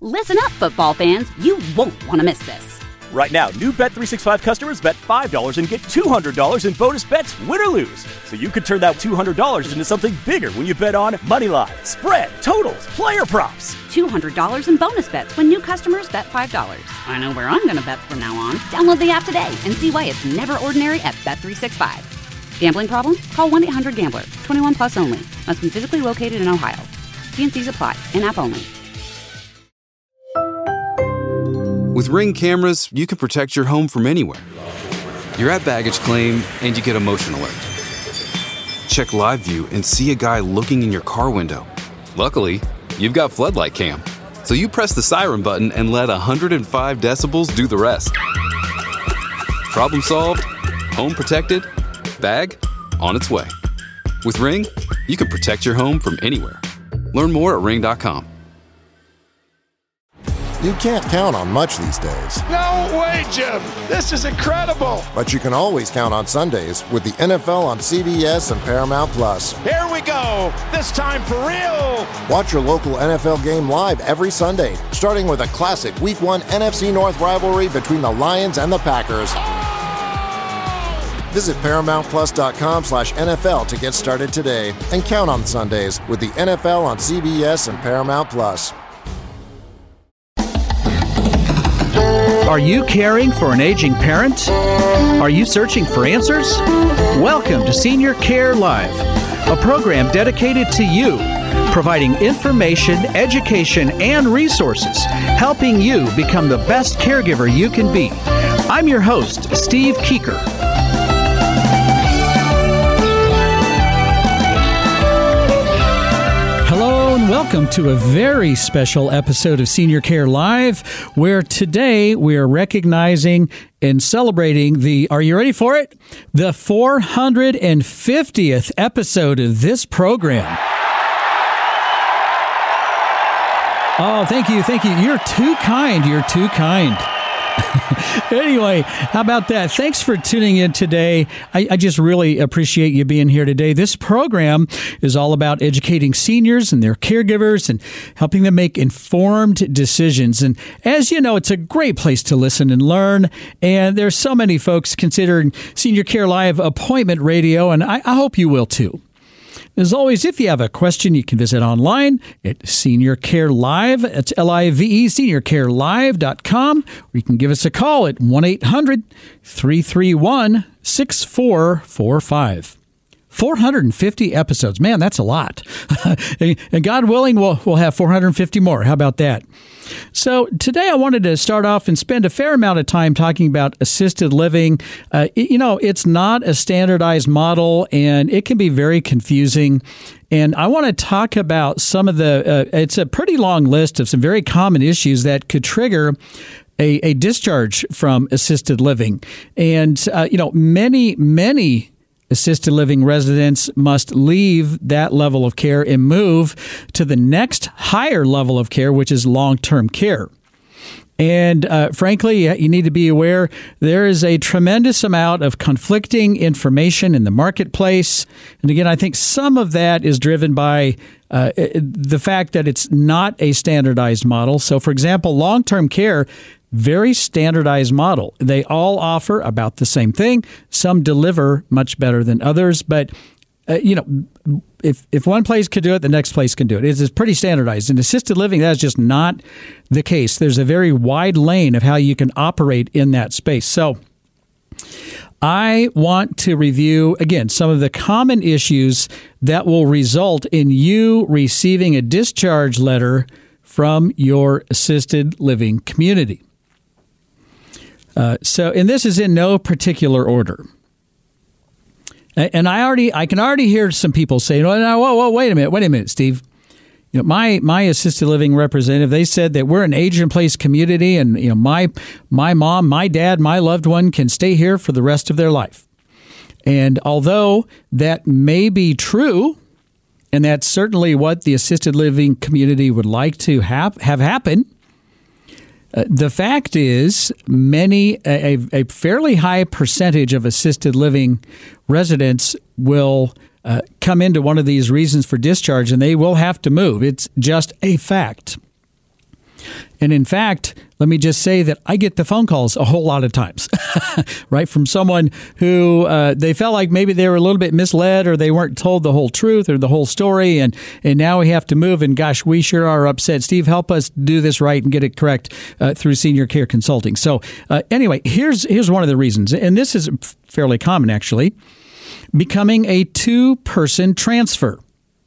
Listen up, football fans. You won't want to miss this. Right now, new Bet365 customers bet $5 and get $200 in bonus bets, win or lose. So you could turn that $200 into something bigger when you bet on money line, spread, totals, player props. $200 in bonus bets when new customers bet $5. I know where I'm going to bet from now on. Download the app today and see why it's never ordinary at Bet365. Gambling problem? Call 1-800-GAMBLER. 21 plus only. Must be physically located in Ohio. T&Cs apply. In-app only. With Ring cameras, you can protect your home from anywhere. You're at baggage claim, and you get a motion alert. Check live view and see a guy looking in your car window. Luckily, you've got Floodlight Cam, so you press the siren button and let 105 decibels do the rest. Problem solved, home protected, bag on its way. With Ring, you can protect your home from anywhere. Learn more at ring.com. You can't count on much these days. No way, Jim. This is incredible. But you can always count on Sundays with the NFL on CBS and Paramount Plus. Here we go. This time for real. Watch your local NFL game live every Sunday, starting with a classic Week 1 NFC North rivalry between the Lions and the Packers. Visit ParamountPlus.com/NFL to get started today and count on Sundays with the NFL on CBS and Paramount Plus. Are you caring for an aging parent? Are you searching for answers? Welcome to Senior Care Live, a program dedicated to you, providing information, education, and resources, helping you become the best caregiver you can be. I'm your host, Steve Keeker. Welcome to a very special episode of Senior Care Live, where today we are recognizing and celebrating are you ready for it? The 450th episode of this program. Oh, thank you. You're too kind. Anyway, how about that? Thanks for tuning in today. I just really appreciate you being here today. This program is all about educating seniors and their caregivers and helping them make informed decisions. And as you know, it's a great place to listen and learn. And there's so many folks considering Senior Care Live appointment radio, and I hope you will too. As always, if you have a question, you can visit online at Senior Care Live. That's Live, seniorcarelive.com. Or you can give us a call at 1-800-331-6445. 450 episodes. Man, that's a lot. And God willing, we'll have 450 more. How about that? So today I wanted to start off and spend a fair amount of time talking about assisted living. It's not a standardized model, and it can be very confusing. And I want to talk about some of it's a pretty long list of some very common issues that could trigger a discharge from assisted living. And, many assisted living residents must leave that level of care and move to the next higher level of care, which is long-term care. And frankly, you need to be aware there is a tremendous amount of conflicting information in the marketplace. And again, I think some of that is driven by the fact that it's not a standardized model. So, for example, long-term care, very standardized model. They all offer about the same thing. Some deliver much better than others, but if one place could do it, the next place can do it. It's pretty standardized. In assisted living, that's just not the case. There's a very wide lane of how you can operate in that space. So I want to review, again, some of the common issues that will result in you receiving a discharge letter from your assisted living community. And this is in no particular order. And I can already hear some people saying, "Whoa, wait a minute, Steve. My assisted living representative, they said that we're an age-in-place community, and my mom, my dad, my loved one can stay here for the rest of their life." And although that may be true, and that's certainly what the assisted living community would like to have happen, the fact is, a fairly high percentage of assisted living residents will come into one of these reasons for discharge, and they will have to move. It's just a fact. And in fact, let me just say that I get the phone calls a whole lot of times, right, from someone who they felt like maybe they were a little bit misled or they weren't told the whole truth or the whole story, and now we have to move, and gosh, we sure are upset. Steve, help us do this right and get it correct through Senior Care Consulting. So anyway, here's one of the reasons, and this is fairly common actually, becoming a two-person transfer.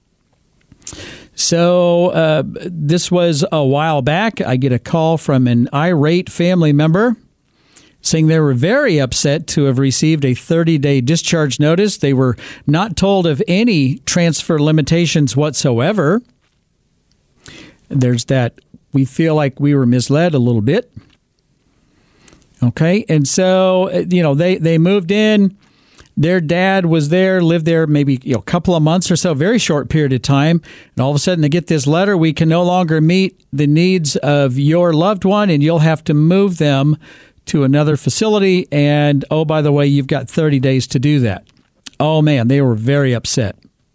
So this was a while back. I get a call from an irate family member saying they were very upset to have received a 30-day discharge notice. They were not told of any transfer limitations whatsoever. There's that we feel like we were misled a little bit. Okay, and so, they moved in. Their dad was there, lived there maybe a couple of months or so, very short period of time. And all of a sudden they get this letter, we can no longer meet the needs of your loved one and you'll have to move them to another facility. And, oh, by the way, you've got 30 days to do that. Oh, man, they were very upset.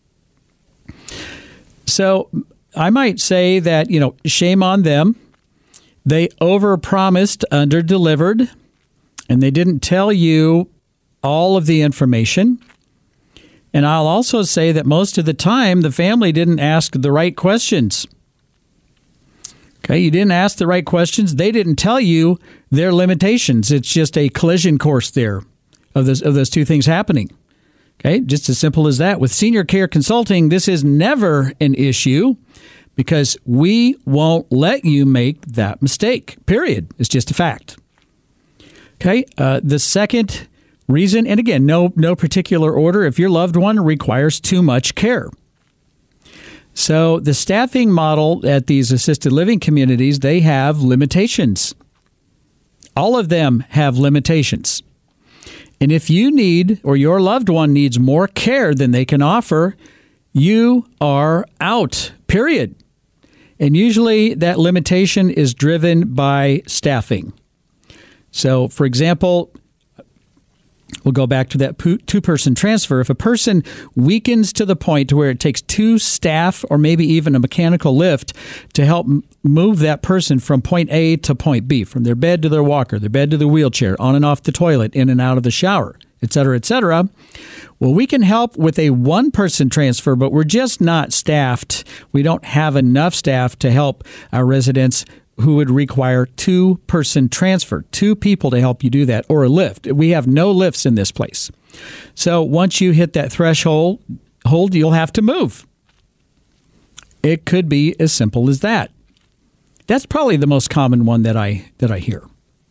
So I might say that, shame on them. They overpromised, underdelivered, and they didn't tell you all of the information. And I'll also say that most of the time, the family didn't ask the right questions. Okay, you didn't ask the right questions. They didn't tell you their limitations. It's just a collision course there of those two things happening. Okay, just as simple as that. With Senior Care Consulting, this is never an issue because we won't let you make that mistake, period. It's just a fact. Okay, the second reason, and again, no particular order, if your loved one requires too much care. So the staffing model at these assisted living communities, they have limitations. All of them have limitations. And if you need, or your loved one needs more care than they can offer, you are out, period. And usually that limitation is driven by staffing. So, for example, we'll go back to that two-person transfer. If a person weakens to the point to where it takes two staff or maybe even a mechanical lift to help move that person from point A to point B, from their bed to their walker, their bed to the wheelchair, on and off the toilet, in and out of the shower, et cetera, well, we can help with a one-person transfer, but we're just not staffed. We don't have enough staff to help our residents who would require two-person transfer, two people to help you do that, or a lift. We have no lifts in this place. So once you hit that threshold, you'll have to move. It could be as simple as that. That's probably the most common one that I hear.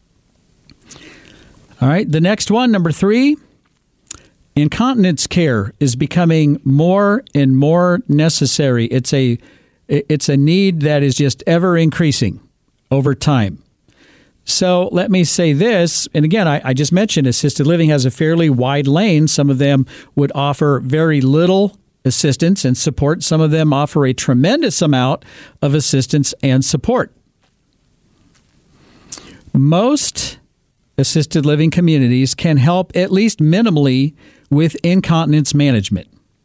All right, the next one, number 3, incontinence care is becoming more and more necessary. It's a need that is just ever increasing over time. So let me say this, and again, I just mentioned assisted living has a fairly wide lane. Some of them would offer very little assistance and support. Some of them offer a tremendous amount of assistance and support. Most assisted living communities can help at least minimally with incontinence management.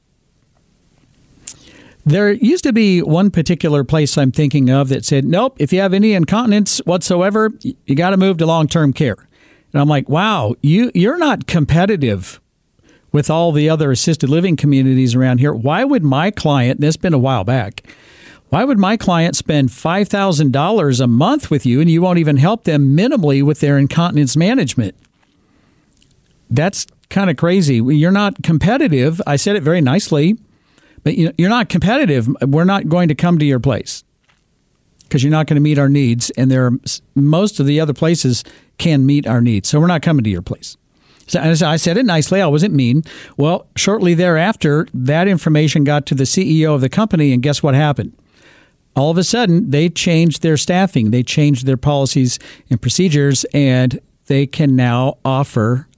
There used to be one particular place I'm thinking of that said, nope, if you have any incontinence whatsoever, you got to move to long-term care. And I'm like, wow, you're not competitive with all the other assisted living communities around here. Why would my client, this has been a while back, why would my client spend $5,000 a month with you and you won't even help them minimally with their incontinence management? That's kind of crazy. You're not competitive. I said it very nicely. But you're not competitive. We're not going to come to your place because you're not going to meet our needs. And most of the other places can meet our needs. So we're not coming to your place. So as I said it nicely. I wasn't mean. Well, shortly thereafter, that information got to the CEO of the company. And guess what happened? All of a sudden, they changed their staffing. They changed their policies and procedures. And they can now offer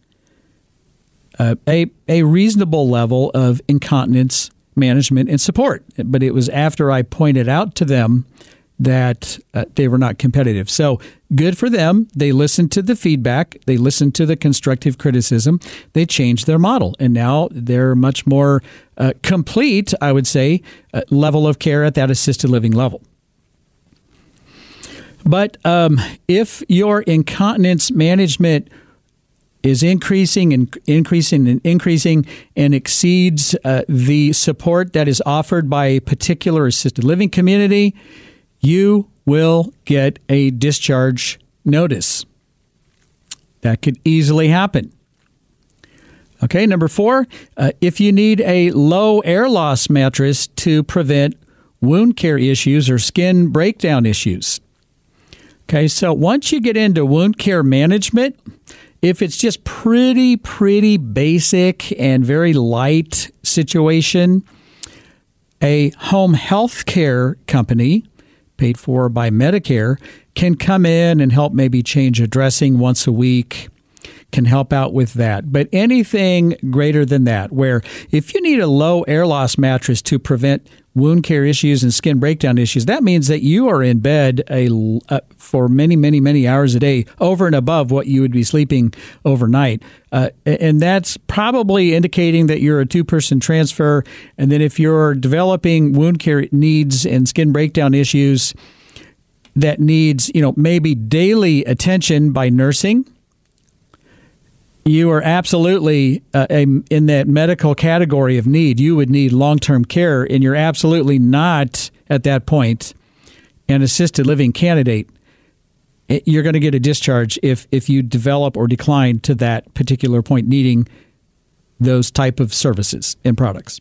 a reasonable level of incontinence management and support. But it was after I pointed out to them that they were not competitive. So good for them. They listened to the feedback. They listened to the constructive criticism. They changed their model. And now they're much more complete, I would say, level of care at that assisted living level. But if your incontinence management is increasing and exceeds the support that is offered by a particular assisted living community, you will get a discharge notice. That could easily happen. Okay, number 4, if you need a low air loss mattress to prevent wound care issues or skin breakdown issues. Okay, so once you get into wound care management, if it's just pretty basic and very light situation, a home health care company paid for by Medicare can come in and help maybe change a dressing once a week, can help out with that. But anything greater than that, where if you need a low air loss mattress to prevent wound care issues and skin breakdown issues, that means that you are in bed for many hours a day, over and above what you would be sleeping overnight. And that's probably indicating that you're a 2-person transfer. And then if you're developing wound care needs and skin breakdown issues that needs, maybe daily attention by nursing, you are absolutely in that medical category of need. You would need long-term care, and you're absolutely not, at that point, an assisted living candidate. You're going to get a discharge if you develop or decline to that particular point needing those type of services and products.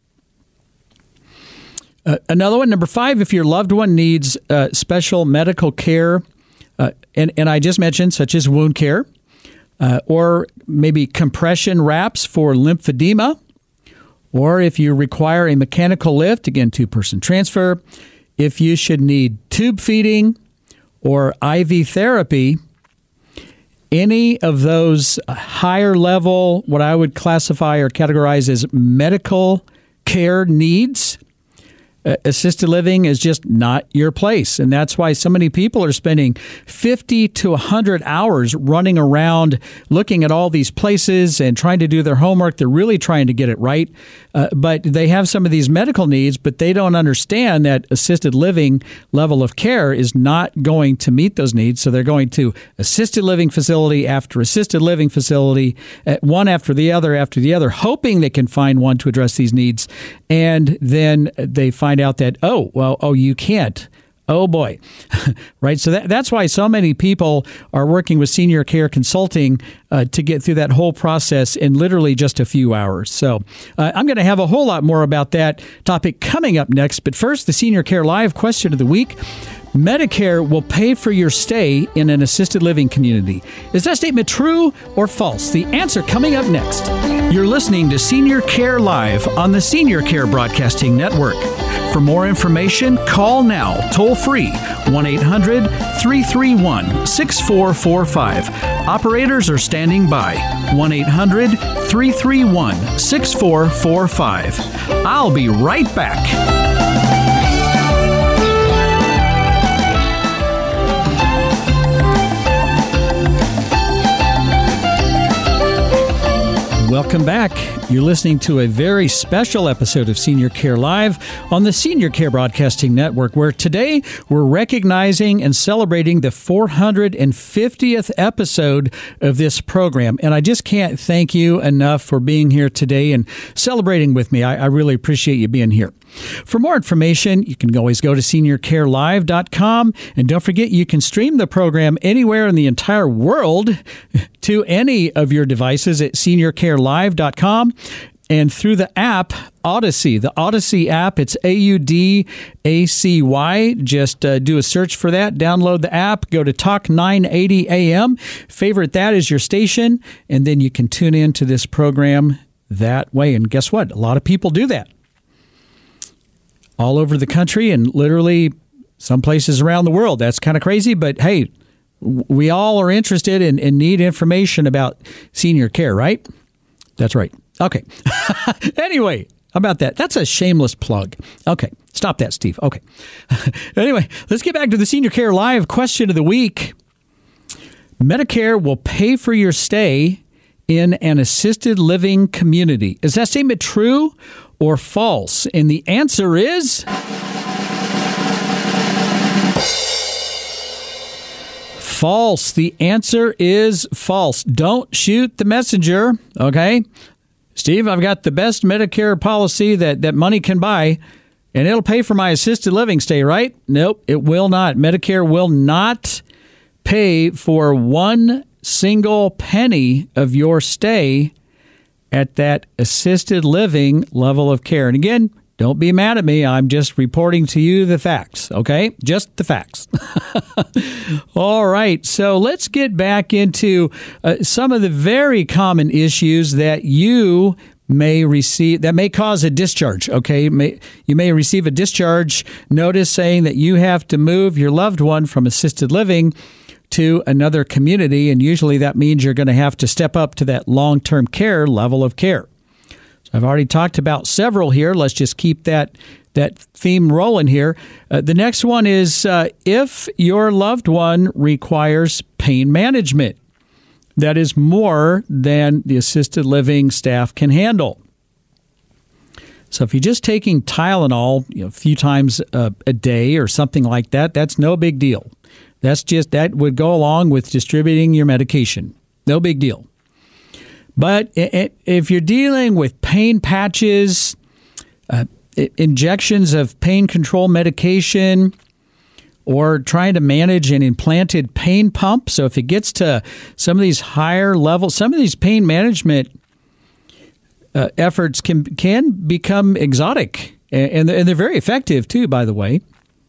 Another one, number 5, if your loved one needs special medical care, and I just mentioned, such as wound care, or maybe compression wraps for lymphedema, or if you require a mechanical lift, again, 2-person transfer, if you should need tube feeding or IV therapy, any of those higher level, what I would classify or categorize as medical care needs, assisted living is just not your place. And that's why so many people are spending 50 to 100 hours running around looking at all these places and trying to do their homework. They're really trying to get it right. But they have some of these medical needs, but they don't understand that assisted living level of care is not going to meet those needs. So they're going to assisted living facility after assisted living facility, one after the other, hoping they can find one to address these needs. And then they find out that, you can't. Oh, boy. Right? So that's why so many people are working with Senior Care Consulting to get through that whole process in literally just a few hours. So I'm going to have a whole lot more about that topic coming up next. But first, the Senior Care Live question of the week. Medicare will pay for your stay in an assisted living community. Is that statement true or false? The answer coming up next. You're listening to Senior Care Live on the Senior Care Broadcasting Network. For more information, call now, toll free, 1-800-331-6445. Operators are standing by, 1-800-331-6445. I'll be right back. Welcome back. You're listening to a very special episode of Senior Care Live on the Senior Care Broadcasting Network, where today we're recognizing and celebrating the 450th episode of this program. And I just can't thank you enough for being here today and celebrating with me. I really appreciate you being here. For more information, you can always go to seniorcarelive.com. And don't forget, you can stream the program anywhere in the entire world to any of your devices at seniorcarelive.com. And through the app, Odyssey, the Odyssey app, it's AUDACY. Just do a search for that, download the app, go to Talk 980 AM, favorite that as your station, and then you can tune in to this program that way. And guess what? A lot of people do that all over the country and literally some places around the world. That's kind of crazy, but hey, we all are interested and need information about senior care, right? That's right. Okay. Anyway, how about that? That's a shameless plug. Okay. Stop that, Steve. Okay. Anyway, let's get back to the Senior Care Live question of the week. Medicare will pay for your stay in an assisted living community. Is that statement true or false? And the answer is False. The answer is false. Don't shoot the messenger, okay? Steve, I've got the best Medicare policy that money can buy, and it'll pay for my assisted living stay, right? Nope, it will not. Medicare will not pay for one single penny of your stay at that assisted living level of care. And again, don't be mad at me. I'm just reporting to you the facts, okay? Just the facts. All right, so let's get back into some of the very common issues that you may receive that may cause a discharge, okay? You may receive a discharge notice saying that you have to move your loved one from assisted living to another community, and usually that means you're going to have to step up to that long-term care level of care. So I've already talked about several here. Let's just keep that theme rolling here. The next one is if your loved one requires pain management. That is more than the assisted living staff can handle. So if you're just taking Tylenol a few times a day or something like that, that's no big deal. That would go along with distributing your medication. No big deal. But if you're dealing with pain patches, injections of pain control medication, or trying to manage an implanted pain pump, so if it gets to some of these higher levels, some of these pain management efforts can become exotic, and they're very effective too, by the way.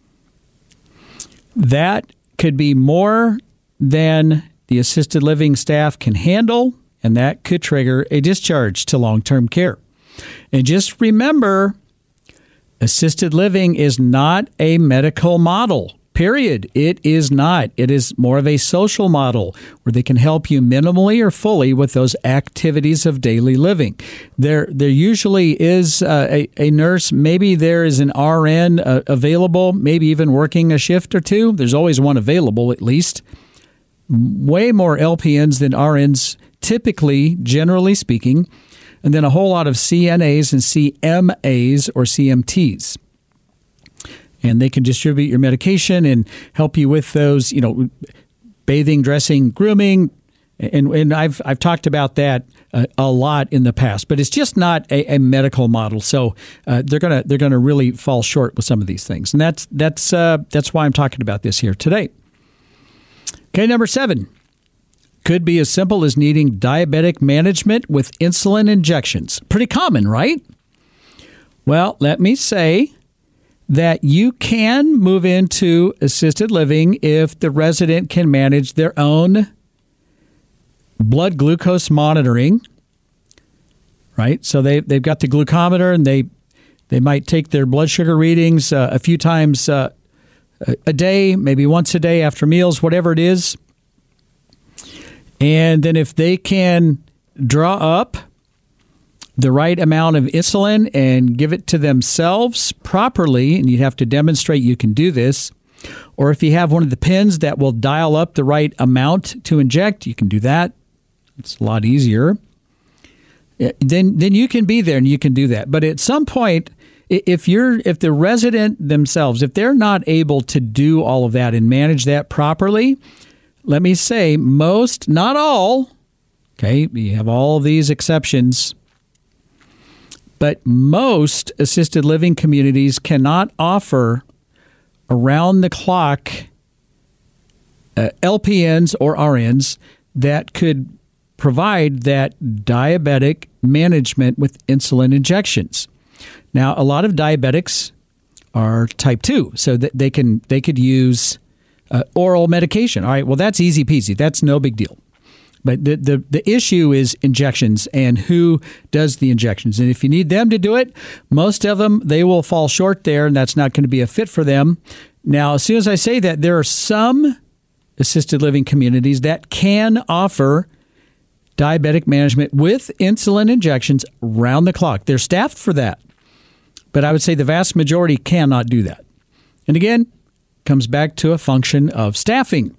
That could be more than the assisted living staff can handle, and that could trigger a discharge to long-term care. And just remember, assisted living is not a medical model, period. It is not. It is more of a social model where they can help you minimally or fully with those activities of daily living. There usually is a nurse. Maybe there is an RN available, maybe even working a shift or two. There's always one available, at least. Way more LPNs than RNs, typically, generally speaking, and then a whole lot of CNAs and CMAs or CMTs. And they can distribute your medication and help you with those, bathing, dressing, grooming. And I've talked about that a lot in the past, but it's just not a medical model. So they're gonna really fall short with some of these things, and that's why I'm talking about this here today. Okay, number 7 could be as simple as needing diabetic management with insulin injections. Pretty common, right? Well, let me say that you can move into assisted living if the resident can manage their own blood glucose monitoring, right? So they've got the glucometer, and they might take their blood sugar readings a few times a day, maybe once a day after meals, whatever it is. And then if they can draw up the right amount of insulin and give it to themselves properly, and you have to demonstrate you can do this, or if you have one of the pens that will dial up the right amount to inject, you can do that. It's a lot easier. Then you can be there and you can do that. But at some point, if the resident themselves, if they're not able to do all of that and manage that properly, let me say most, not all, okay, you have all of these exceptions, but most assisted living communities cannot offer around-the-clock LPNs or RNs that could provide that diabetic management with insulin injections. Now, a lot of diabetics are type 2, so that they could use oral medication. All right, well, that's easy peasy. That's no big deal. But the issue is injections and who does the injections. And if you need them to do it, most of them, they will fall short there, and that's not going to be a fit for them. Now, as soon as I say that, there are some assisted living communities that can offer diabetic management with insulin injections round the clock. They're staffed for that. But I would say the vast majority cannot do that. And again, comes back to a function of staffing.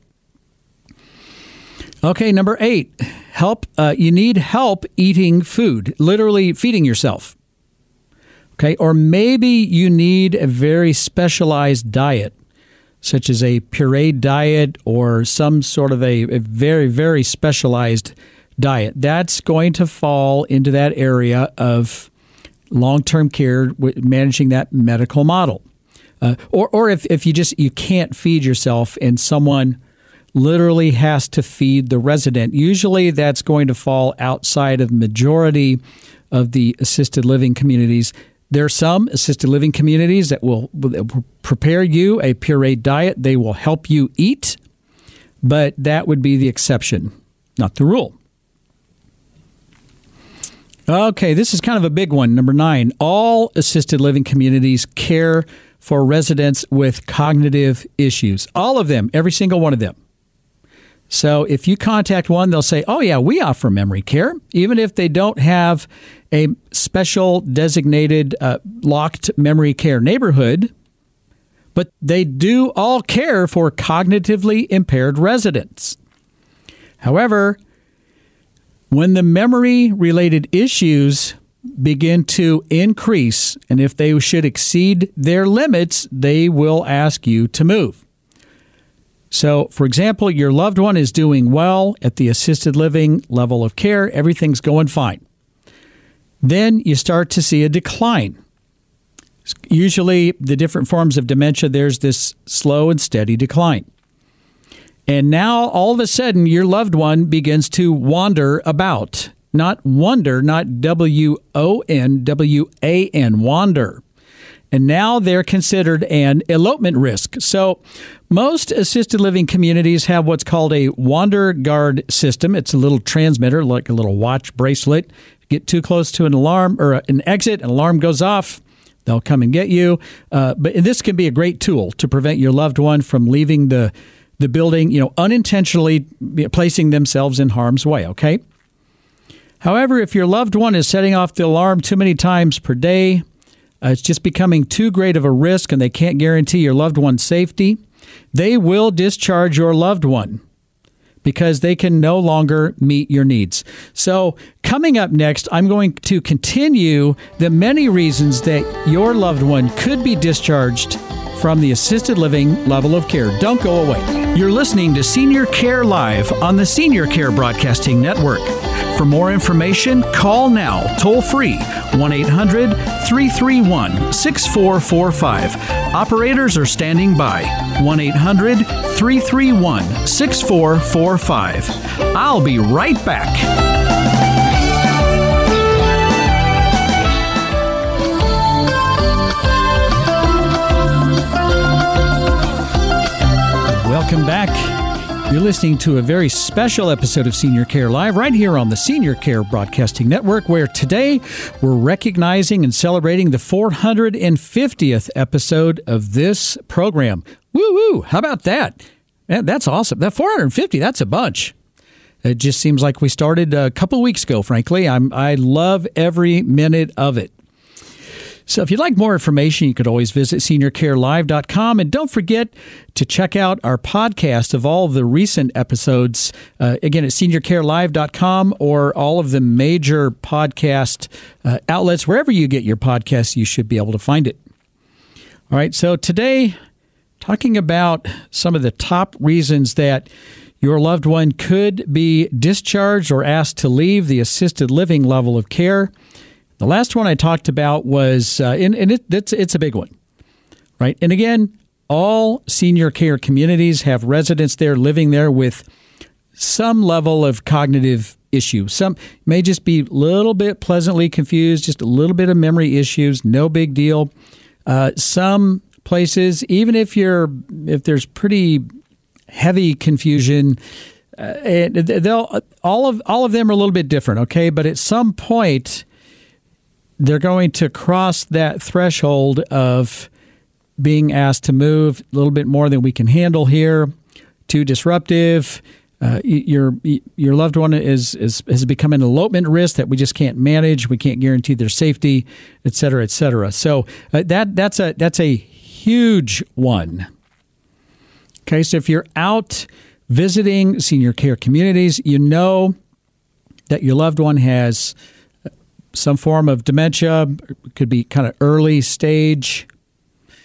Okay, number 8, help. You need help eating food, literally feeding yourself. Okay, or maybe you need a very specialized diet. such as a pureed diet or some sort of a very, very specialized diet, that's going to fall into that area of long-term care, managing that medical model. Or if you can't feed yourself and someone literally has to feed the resident, usually that's going to fall outside of the majority of the assisted living communities. There are some assisted living communities that will prepare you a pureed diet. They will help you eat, but that would be the exception, not the rule. Okay, this is kind of a big one. Number 9, all assisted living communities care for residents with cognitive issues. All of them, every single one of them. So if you contact one, they'll say, oh, yeah, we offer memory care, even if they don't have a special designated locked memory care neighborhood. But they do all care for cognitively impaired residents. However, when the memory-related issues begin to increase, and if they should exceed their limits, they will ask you to move. So, for example, your loved one is doing well at the assisted living level of care. Everything's going fine. Then you start to see a decline. Usually, the different forms of dementia, there's this slow and steady decline. And now, all of a sudden, your loved one begins to wander about. Not wander, not W-O-N-W-A-N, wander. And now they're considered an elopement risk. So most assisted living communities have what's called a Wander Guard system. It's a little transmitter, like a little watch bracelet. Get too close to an alarm or an exit, an alarm goes off, they'll come and get you. But this can be a great tool to prevent your loved one from leaving the building, unintentionally placing themselves in harm's way, okay? However, if your loved one is setting off the alarm too many times per day, it's just becoming too great of a risk and they can't guarantee your loved one's safety, they will discharge your loved one because they can no longer meet your needs. So coming up next, I'm going to continue the many reasons that your loved one could be discharged from the assisted living level of care. Don't go away. You're listening to Senior Care Live on the Senior Care Broadcasting Network. For more information, call now, toll free, 1-800-331-6445. Operators are standing by, 1-800-331-6445. I'll be right back. Welcome back. You're listening to a very special episode of Senior Care Live right here on the Senior Care Broadcasting Network, where today we're recognizing and celebrating the 450th episode of this program. Woo-woo! How about that? Man, that's awesome. That 450, that's a bunch. It just seems like we started a couple weeks ago, frankly. I love every minute of it. So if you'd like more information, you could always visit seniorcarelive.com. And don't forget to check out our podcast of all of the recent episodes, again, at seniorcarelive.com or all of the major podcast outlets. Wherever you get your podcasts, you should be able to find it. All right, so today, talking about some of the top reasons that your loved one could be discharged or asked to leave the assisted living level of care. The last one I talked about was, it's a big one, right? And again, all senior care communities have residents there living there with some level of cognitive issue. Some may just be a little bit pleasantly confused, just a little bit of memory issues, no big deal. Some places, even if there's pretty heavy confusion, all of them are a little bit different, okay? But at some point, they're going to cross that threshold of being asked to move a little bit more than we can handle here, too disruptive. Your loved one has become an elopement risk that we just can't manage. We can't guarantee their safety, et cetera, et cetera. So that's a huge one. Okay, so if you're out visiting senior care communities, you know that your loved one has some form of dementia. It could be kind of early stage.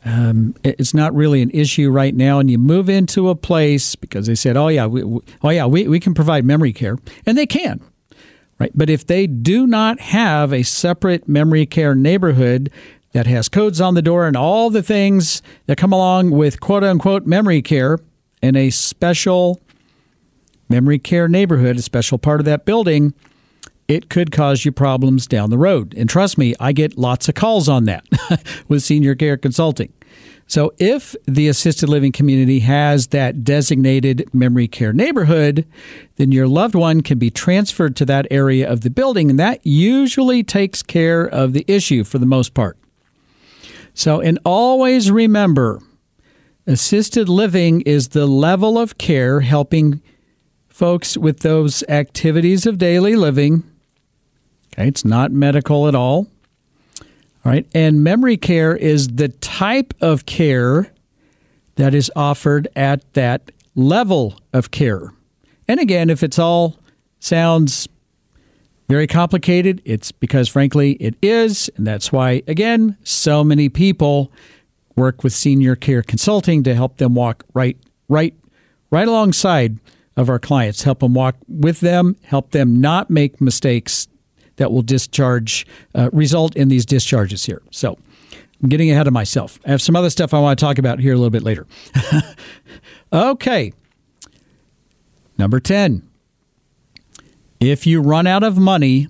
it's not really an issue right now, and you move into a place because they said, we can provide memory care, and they can, right? But if they do not have a separate memory care neighborhood that has codes on the door and all the things that come along with quote-unquote memory care in a special memory care neighborhood, a special part of that building, it could cause you problems down the road. And trust me, I get lots of calls on that with Senior Care Consulting. So if the assisted living community has that designated memory care neighborhood, then your loved one can be transferred to that area of the building, and that usually takes care of the issue for the most part. So, and always remember, assisted living is the level of care helping folks with those activities of daily living. Okay, it's not medical at all. All right, and memory care is the type of care that is offered at that level of care. And again, if it's all sounds very complicated, it's because, frankly, it is. And that's why, again, so many people work with Senior Care Consulting to help them walk right alongside of our clients, help them walk with them, help them not make mistakes that will result in these discharges here. So I'm getting ahead of myself. I have some other stuff I want to talk about here a little bit later. Okay. Number 10. If you run out of money,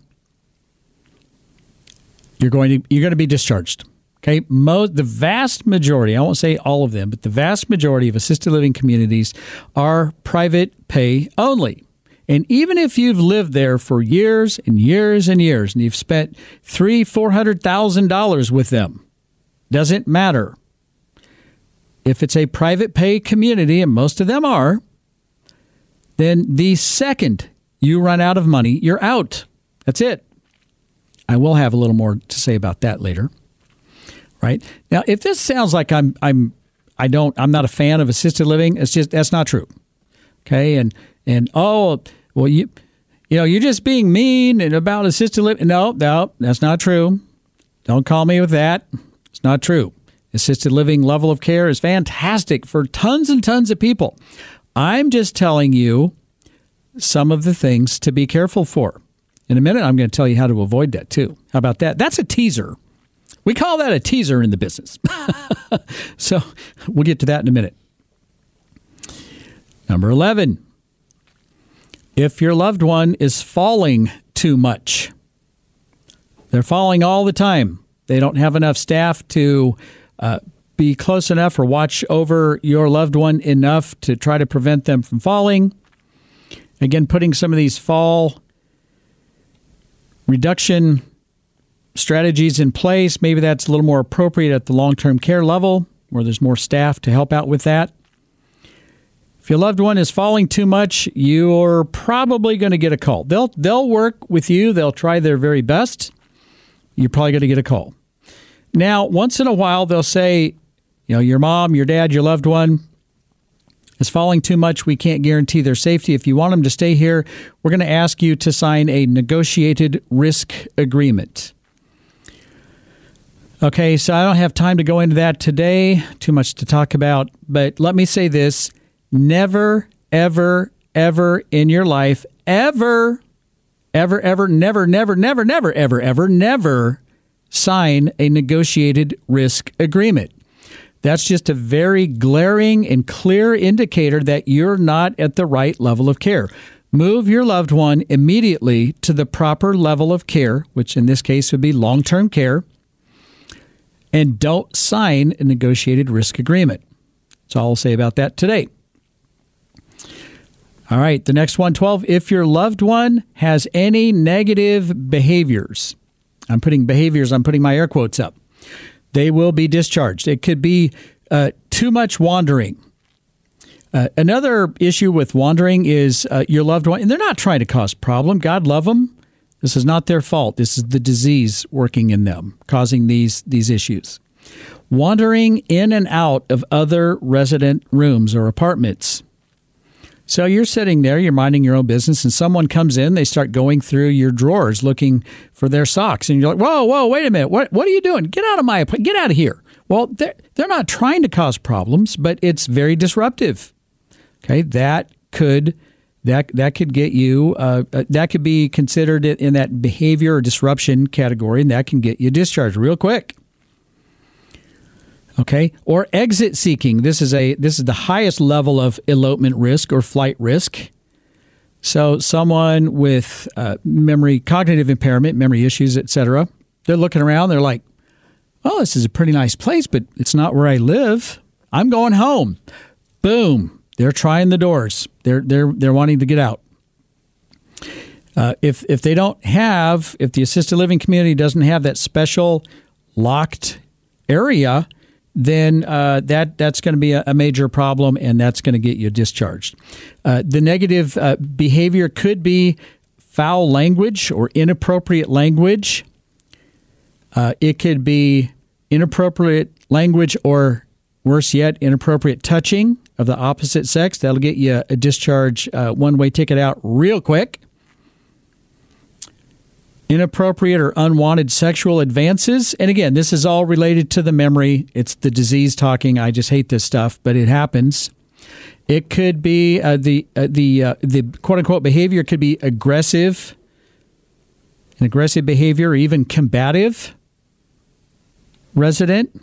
you're going to be discharged. Okay, the vast majority, I won't say all of them, but the vast majority of assisted living communities are private pay only. And even if you've lived there for years and years and years, and you've spent $300,000 with them, doesn't matter. If it's a private pay community, and most of them are, then the second you run out of money, you're out. That's it. I will have a little more to say about that later. Right? Now, if this sounds like I'm not a fan of assisted living, that's not true. Okay? And you're just being mean and about assisted living. No, that's not true. Don't call me with that. It's not true. Assisted living level of care is fantastic for tons and tons of people. I'm just telling you some of the things to be careful for. In a minute, I'm going to tell you how to avoid that too. How about that? That's a teaser. We call that a teaser in the business. So we'll get to that in a minute. Number 11. If your loved one is falling too much, they're falling all the time. They don't have enough staff to be close enough or watch over your loved one enough to try to prevent them from falling. Again, putting some of these fall reduction strategies in place. Maybe that's a little more appropriate at the long-term care level where there's more staff to help out with that. If your loved one is falling too much, you're probably going to get a call. They'll work with you. They'll try their very best. You're probably going to get a call. Now, once in a while, they'll say, your mom, your dad, your loved one is falling too much. We can't guarantee their safety. If you want them to stay here, we're going to ask you to sign a negotiated risk agreement. Okay, so I don't have time to go into that today. Too much to talk about. But let me say this. Never, ever, ever in your life, never sign a negotiated risk agreement. That's just a very glaring and clear indicator that you're not at the right level of care. Move your loved one immediately to the proper level of care, which in this case would be long-term care, and don't sign a negotiated risk agreement. That's all I'll say about that today. All right, the next one, 12. If your loved one has any negative behaviors, I'm putting my air quotes up, they will be discharged. It could be too much wandering. Another issue with wandering is your loved one, and they're not trying to cause problem. God love them. This is not their fault. This is the disease working in them, causing these issues. Wandering in and out of other resident rooms or apartments. So you're sitting there, you're minding your own business, and someone comes in, they start going through your drawers looking for their socks. And you're like, whoa, wait a minute. What are you doing? Get out of here. Well, they're not trying to cause problems, but it's very disruptive. Okay, that could get you, that could be considered in that behavior or disruption category, and that can get you discharged real quick. Okay, or exit seeking. This is the highest level of elopement risk or flight risk. So someone with cognitive impairment, memory issues, etc., they're looking around. They're like, "Oh, this is a pretty nice place, but it's not where I live. I'm going home." Boom! They're trying the doors. They're wanting to get out. If the assisted living community doesn't have that special locked area, then that's going to be a major problem, and that's going to get you discharged. The negative behavior could be foul language or inappropriate language. It could be inappropriate language or, worse yet, inappropriate touching of the opposite sex. That'll get you a discharge, one-way ticket out real quick. Inappropriate or unwanted sexual advances. And again, this is all related to the memory. It's the disease talking. I just hate this stuff, but it happens. It could be the quote-unquote behavior could be aggressive, an aggressive behavior, or even combative resident.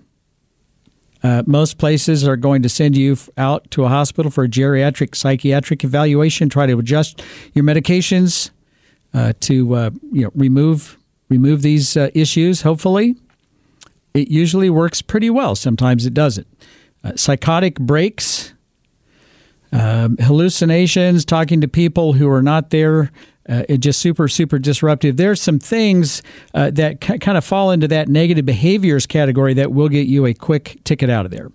Most places are going to send you out to a hospital for a geriatric psychiatric evaluation, try to adjust your medications to remove these issues. Hopefully, it usually works pretty well. Sometimes it doesn't. Psychotic breaks, hallucinations, talking to people who are not there. It just super disruptive. There's some things that kind of fall into that negative behaviors category that will get you a quick ticket out of there.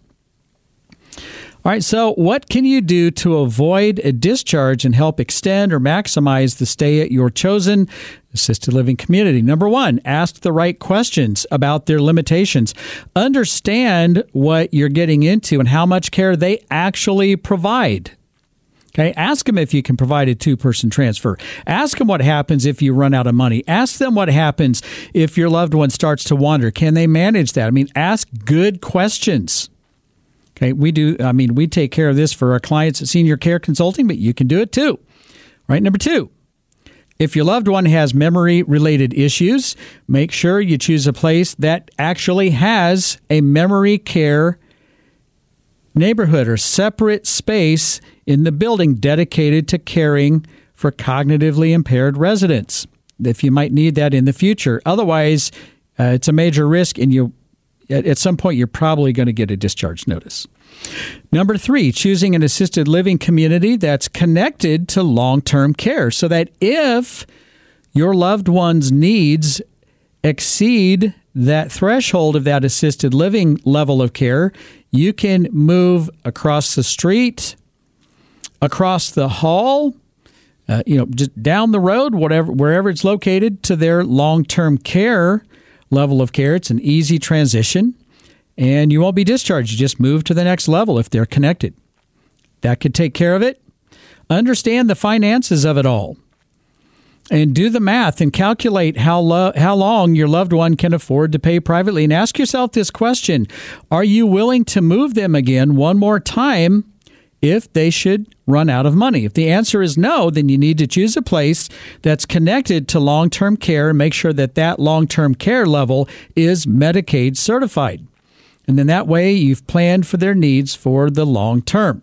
All right, so what can you do to avoid a discharge and help extend or maximize the stay at your chosen assisted living community? Number one, ask the right questions about their limitations. Understand what you're getting into and how much care they actually provide. Okay, ask them if you can provide a 2-person transfer. Ask them what happens if you run out of money. Ask them what happens if your loved one starts to wander. Can they manage that? I mean, ask good questions. Okay, we take care of this for our clients at Senior Care Consulting, but you can do it too. Right, number 2, if your loved one has memory-related issues, make sure you choose a place that actually has a memory care neighborhood or separate space in the building dedicated to caring for cognitively impaired residents, if you might need that in the future. Otherwise, it's a major risk, and at some point, you're probably going to get a discharge notice. Number 3, choosing an assisted living community that's connected to long-term care so that if your loved one's needs exceed that threshold of that assisted living level of care, you can move across the street, across the hall, just down the road, wherever it's located, to their long-term care level of care. It's an easy transition, and you won't be discharged. You just move to the next level if they're connected. That could take care of it. Understand the finances of it all, and do the math and calculate how long your loved one can afford to pay privately. And ask yourself this question: are you willing to move them again one more time if they should run out of money? If the answer is no, then you need to choose a place that's connected to long-term care and make sure that long-term care level is Medicaid certified. And then that way you've planned for their needs for the long term.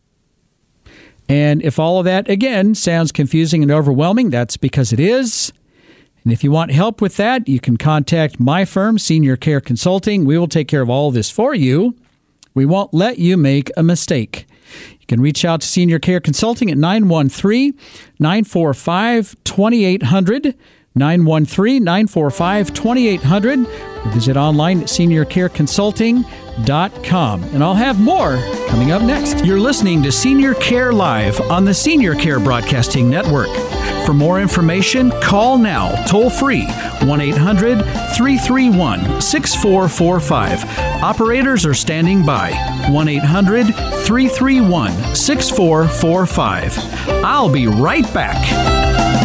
And if all of that, again, sounds confusing and overwhelming, that's because it is. And if you want help with that, you can contact my firm, Senior Care Consulting. We will take care of all of this for you. We won't let you make a mistake. You can reach out to Senior Care Consulting at 913-945-2800. 913-945-2800. Visit online at seniorcareconsulting.com. And I'll have more coming up next. You're listening to Senior Care Live on the Senior Care Broadcasting Network. For more information, call now, toll free, 1-800-331-6445. Operators are standing by, 1-800-331-6445. I'll be right back.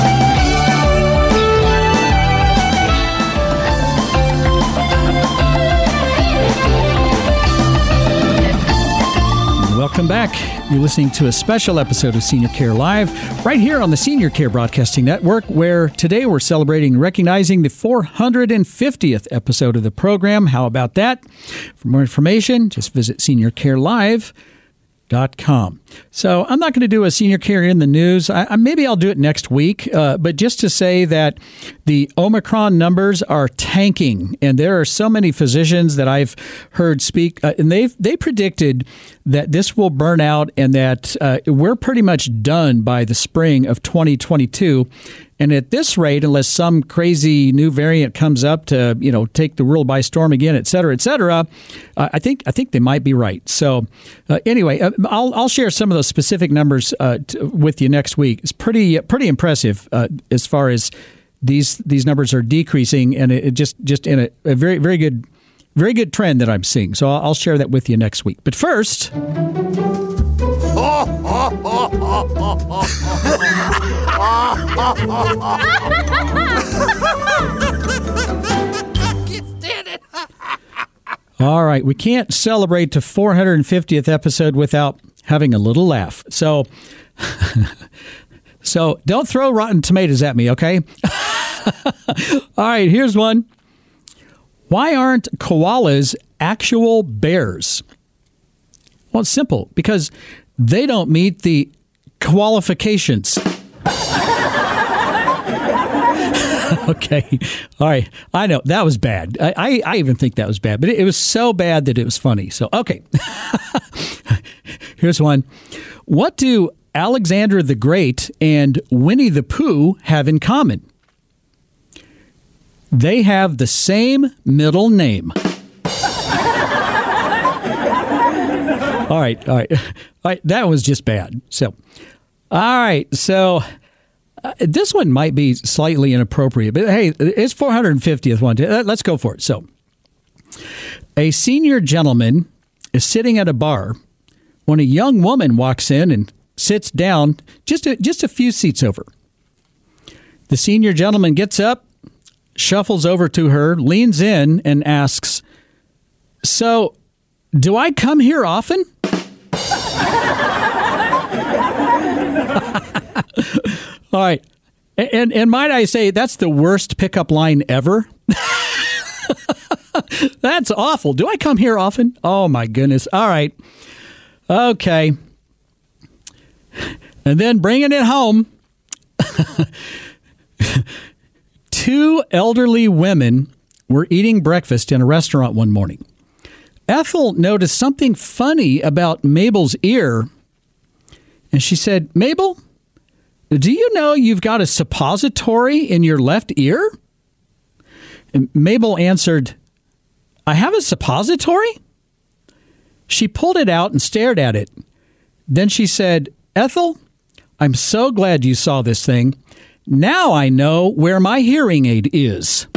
Welcome back. You're listening to a special episode of Senior Care Live right here on the Senior Care Broadcasting Network, where today we're celebrating and recognizing the 450th episode of the program. How about that? For more information, just visit seniorcarelive.com. So I'm not going to do a Senior Care in the News. Maybe I'll do it next week, but just to say that the Omicron numbers are tanking, and there are so many physicians that I've heard speak, and they predicted that this will burn out and that we're pretty much done by the spring of 2022. And at this rate, unless some crazy new variant comes up to, take the world by storm again, et cetera, I think they might be right. So anyway, I'll share some of those specific numbers with you next week. It's pretty impressive as far as these numbers are decreasing, and it just in a very, very good trend that I'm seeing. So I'll share that with you next week. But first. All right, we can't celebrate the 450th episode without having a little laugh. So don't throw rotten tomatoes at me, okay? All right, here's one. Why aren't koalas actual bears? Well, it's simple. Because they don't meet the qualifications. Okay. All right. I know that was bad. I even think that was bad, but it was so bad that it was funny. So, okay. Here's one. What do Alexander the Great and Winnie the Pooh have in common? They have the same middle name. All right. That was just bad. So, all right. So, this one might be slightly inappropriate, but hey, it's 450th one. Let's go for it. So, a senior gentleman is sitting at a bar when a young woman walks in and sits down just a few seats over. The senior gentleman gets up, shuffles over to her, leans in, and asks, "So, do I come here often?" All right. And might I say, that's the worst pickup line ever. That's awful. Do I come here often? Oh, my goodness. All right. Okay. And then bringing it home, 2 elderly women were eating breakfast in a restaurant one morning. Ethel noticed something funny about Mabel's ear, and she said, "Mabel, do you know you've got a suppository in your left ear?" And Mabel answered, "I have a suppository?" She pulled it out and stared at it. Then she said, "Ethel, I'm so glad you saw this thing. Now I know where my hearing aid is."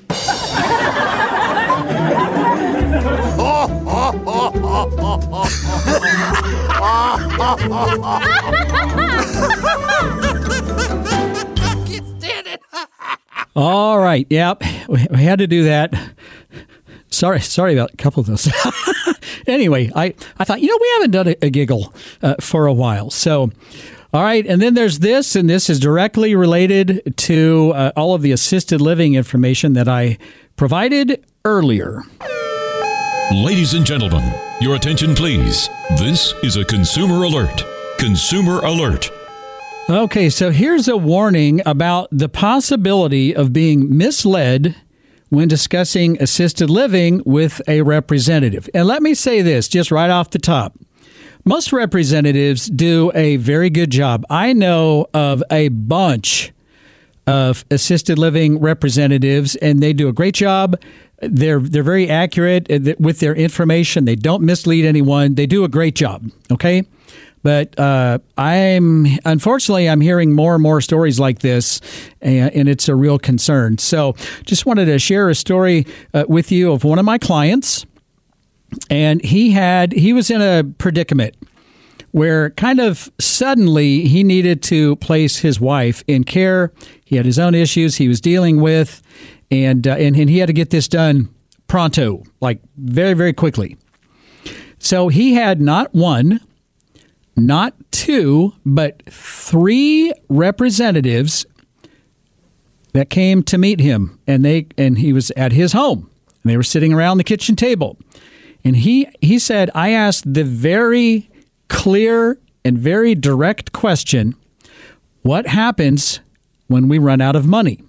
All right. Yep. We had to do that. Sorry about a couple of those. Anyway, I thought, we haven't done a giggle for a while. So, all right. And then there's this, and this is directly related to all of the assisted living information that I provided earlier. Ladies and gentlemen, your attention, please. This is a consumer alert. Consumer alert. Okay, so here's a warning about the possibility of being misled when discussing assisted living with a representative. And let me say this just right off the top. Most representatives do a very good job. I know of a bunch of assisted living representatives, and they do a great job. They're very accurate with their information. They don't mislead anyone. They do a great job, okay? But I'm hearing more and more stories like this, and it's a real concern. So just wanted to share a story with you of one of my clients, and he was in a predicament where kind of suddenly he needed to place his wife in care. He had his own issues he was dealing with, and he had to get this done pronto, like very, very quickly. So he had not one, not two, but 3 representatives that came to meet him, and he was at his home, and they were sitting around the kitchen table. And he said, I asked the very clear and very direct question, what happens when we run out of money?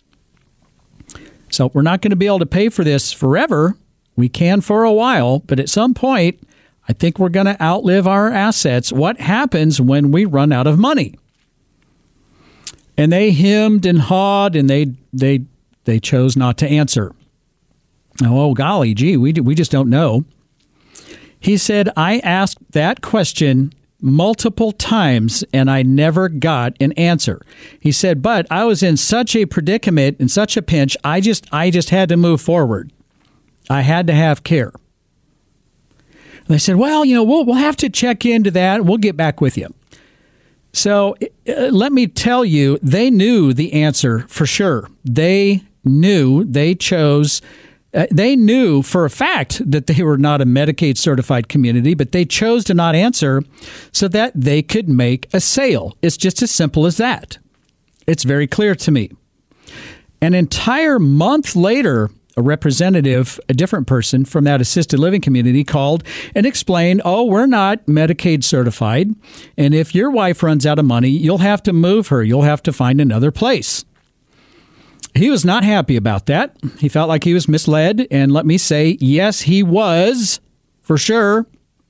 So we're not going to be able to pay for this forever. We can for a while, but at some point, I think we're going to outlive our assets. What happens when we run out of money? And they hemmed and hawed, and they chose not to answer. Oh, golly, gee, we just don't know. He said, I asked that question multiple times, and I never got an answer. He said, but I was in such a predicament, in such a pinch, I just had to move forward. I had to have care. And they said, well, we'll have to check into that. We'll get back with you. So let me tell you, they knew the answer for sure. They knew, they chose. They knew for a fact that they were not a Medicaid certified community, but they chose to not answer so that they could make a sale. It's just as simple as that. It's very clear to me. An entire month later, a representative, a different person from that assisted living community called and explained, oh, we're not Medicaid certified, and if your wife runs out of money, you'll have to move her. You'll have to find another place. He was not happy about that. He felt like he was misled, and let me say, yes, he was, for sure.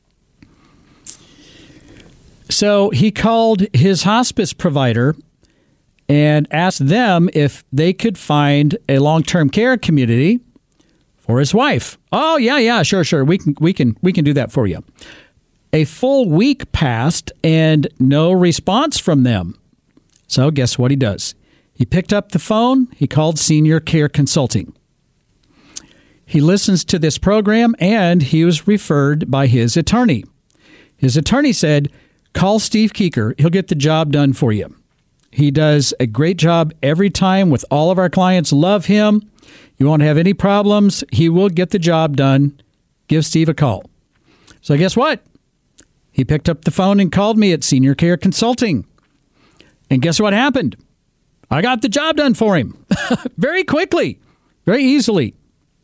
So he called his hospice provider and asked them if they could find a long-term care community for his wife. Oh, yeah, sure. We can do that for you. A full week passed and no response from them. So guess what he does? He picked up the phone. He called Senior Care Consulting. He listens to this program, and he was referred by his attorney. His attorney said, call Steve Keeker. He'll get the job done for you. He does a great job every time with all of our clients. Love him. You won't have any problems. He will get the job done. Give Steve a call. So guess what? He picked up the phone and called me at Senior Care Consulting. And guess what happened? I got the job done for him very quickly, very easily.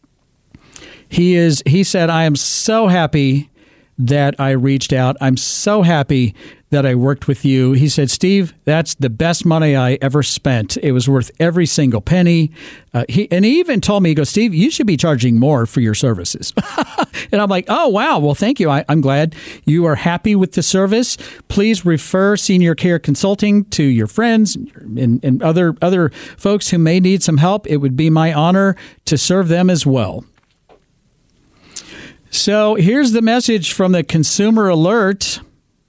He said, I am so happy that I reached out. I'm so happy that I worked with you. He said, Steve, that's the best money I ever spent. It was worth every single penny. He even told me, he goes, Steve, you should be charging more for your services. And I'm like, oh, wow. Well, thank you. I'm glad you are happy with the service. Please refer Senior Care Consulting to your friends and other folks who may need some help. It would be my honor to serve them as well. So here's the message from the Consumer Alert.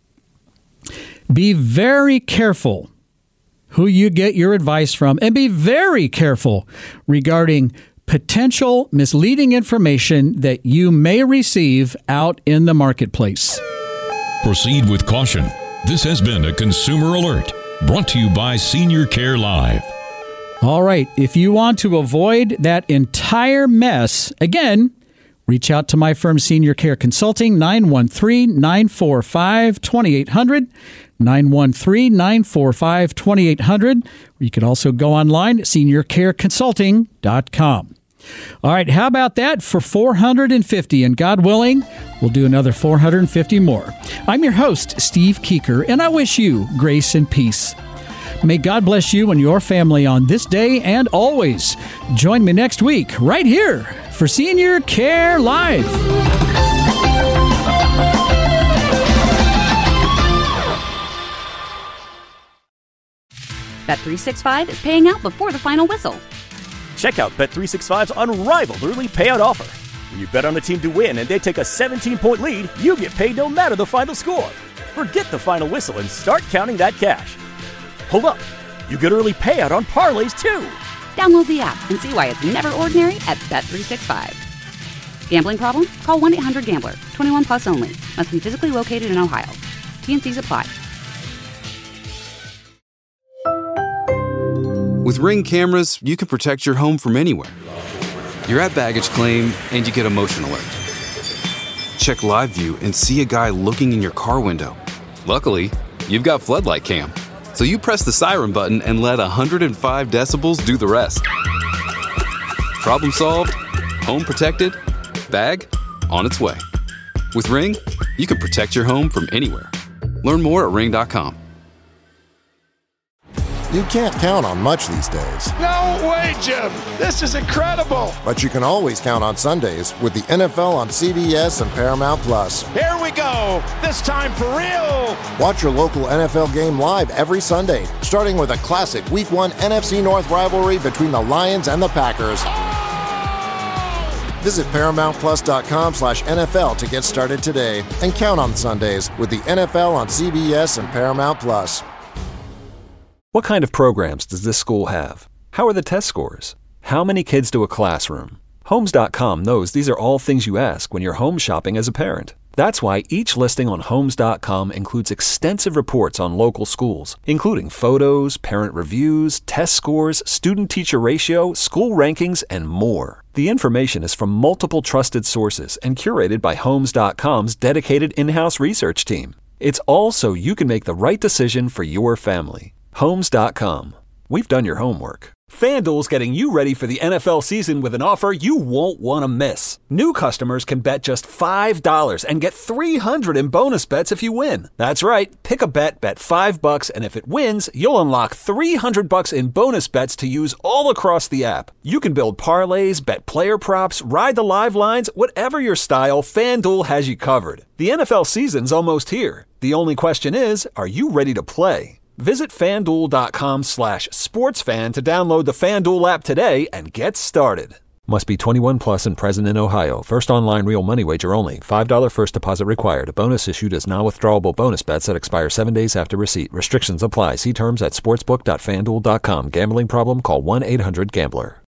Be very careful who you get your advice from, and be very careful regarding potential misleading information that you may receive out in the marketplace. Proceed with caution. This has been a Consumer Alert brought to you by Senior Care Live. All right. If you want to avoid that entire mess, again, reach out to my firm, Senior Care Consulting, 913-945-2800, 913-945-2800. You can also go online at seniorcareconsulting.com. All right, how about that for 450? And God willing, we'll do another 450 more. I'm your host, Steve Keeker, and I wish you grace and peace. May God bless you and your family on this day and always. Join me next week right here for Senior Care Live. Bet365 is paying out before the final whistle. Check out Bet365's unrivaled early payout offer. When you bet on a team to win and they take a 17-point lead, you get paid no matter the final score. Forget the final whistle and start counting that cash. Hold up. You get early payout on parlays, too. Download the app and see why it's never ordinary at Bet365. Gambling problem? Call 1-800-GAMBLER. 21 plus only. Must be physically located in Ohio. T&Cs apply. With Ring cameras, you can protect your home from anywhere. You're at baggage claim and you get a motion alert. Check live view and see a guy looking in your car window. Luckily, you've got floodlight cam. So you press the siren button and let 105 decibels do the rest. Problem solved, home protected, bag on its way. With Ring, you can protect your home from anywhere. Learn more at ring.com. You can't count on much these days. No way, Jim. This is incredible. But you can always count on Sundays with the NFL on CBS and Paramount Plus. Here we go. This time for real. Watch your local NFL game live every Sunday, starting with a classic Week 1 NFC North rivalry between the Lions and the Packers. Visit ParamountPlus.com/NFL to get started today and count on Sundays with the NFL on CBS and Paramount Plus. What kind of programs does this school have? How are the test scores? How many kids do a classroom? Homes.com knows these are all things you ask when you're home shopping as a parent. That's why each listing on Homes.com includes extensive reports on local schools, including photos, parent reviews, test scores, student-teacher ratio, school rankings, and more. The information is from multiple trusted sources and curated by Homes.com's dedicated in-house research team. It's all so you can make the right decision for your family. Homes.com. We've done your homework. FanDuel's getting you ready for the NFL season with an offer you won't want to miss. New customers can bet just $5 and get $300 in bonus bets if you win. That's right. Pick a bet $5, and if it wins, you'll unlock $300 in bonus bets to use all across the app. You can build parlays, bet player props, ride the live lines, whatever your style, FanDuel has you covered. The NFL season's almost here. The only question is, are you ready to play? Visit FanDuel.com/sportsfan to download the FanDuel app today and get started. Must be 21 plus and present in Ohio. First online real money wager only. $5 first deposit required. A bonus issued as non-withdrawable bonus bets that expire 7 days after receipt. Restrictions apply. See terms at sportsbook.fanduel.com. Gambling problem? Call 1-800-GAMBLER.